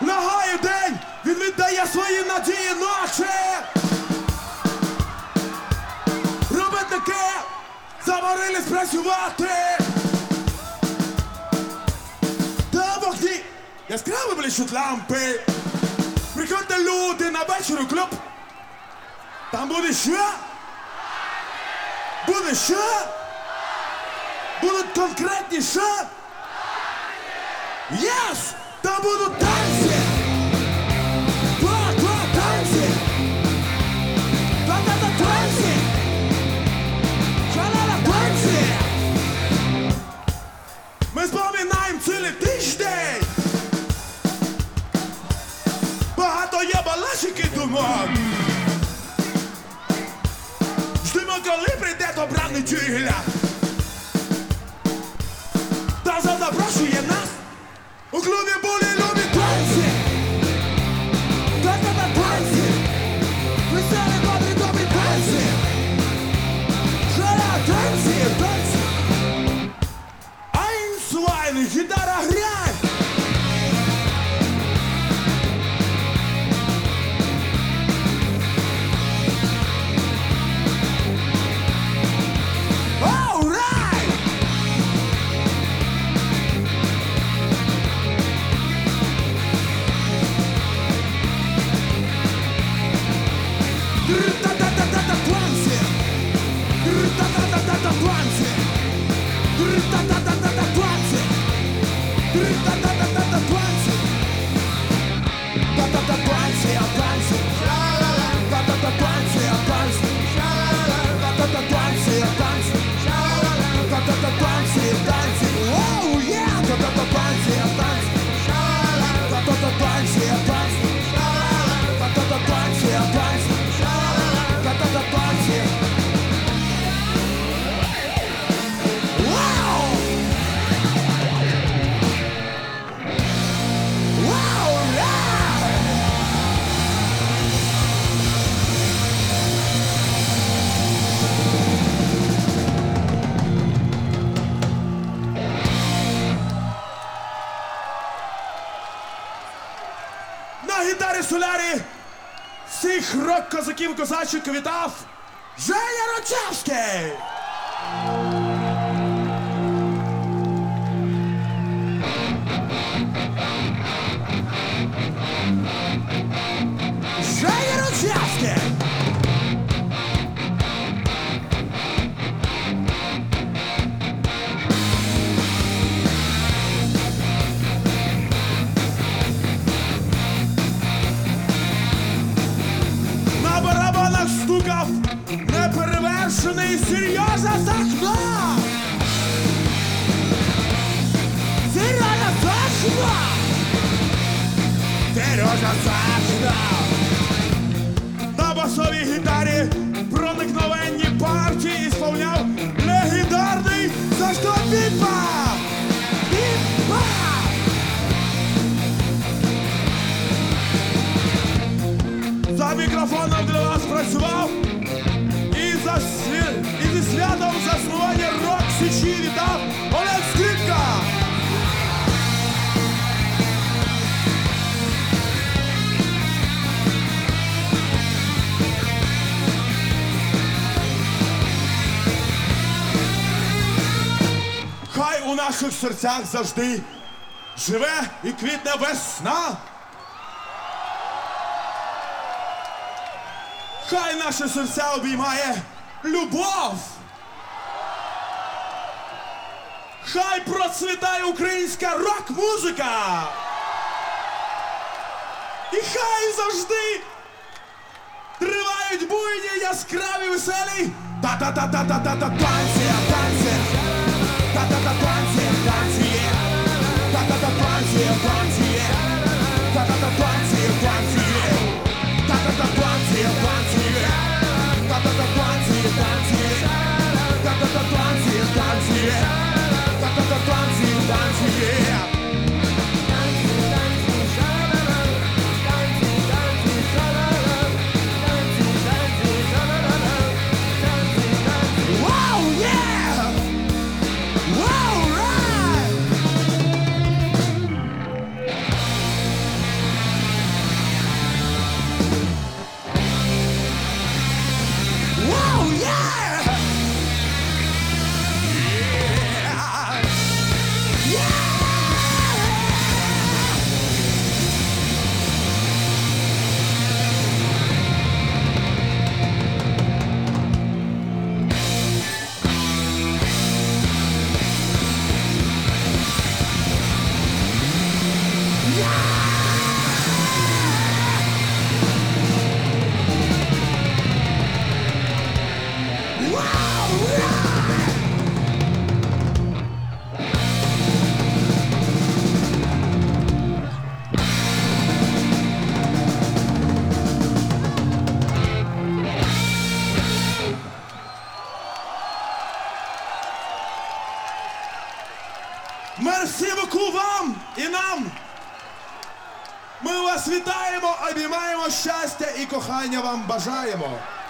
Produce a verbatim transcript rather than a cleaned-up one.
Лягає день, він віддає свої надії ночі. Робітники заморились працювати. Та в окні яскраво блищуть лампи. Приходьте люди на вечір у клуб. Там буде що? Буде що? Будуть конкретні що? Єс! Там будуть танці! Два-два танці! Та-та-та танці! Шалала танці! Ми споминаємо цілий тиждень! Багато є балачок і думок! Ждемо, коли прийде добра неділя! Та запрошує нас! У клубі були любі танці! Та-та-та танці! Веселі, добрі, добрі танці! Шаля танці, танці! Айнсвайн, гітара грай! На гітарі солярі всіх рок-козаків козачок вітав Женя Рочевський! Женя Рочевський! На барабанах стукав неперевершений Сережа Сахно! Сережа Сахно! Сережа Сахно! На басовій гітарі проникновенні партії ісполняв легендарний Сашко Піпа! Піпа! За мікрофоном для вас працював і, за сві... і зі святом заснування рок-січі вітав Олег Скрипка! Хай у наших серцях завжди живе і квітне весна! Хай наше серця обіймає любов! Хай процвітає українська рок-музика! І хай завжди тривають буйні, яскраві, веселі та-та-та-та-та-та-та танці, танці! Та-та-та танці, танці! Та-та-та танці, танці! Та-та-та танці, танці! Ta-ta-ta tanці, танці, та-та-та танці, танці, та-та-та танці, танці, та-та-та танці, танці. Wow, yeah! Wow, right! Ми вас вітаємо, обіймаємо, щастя і кохання вам бажаємо.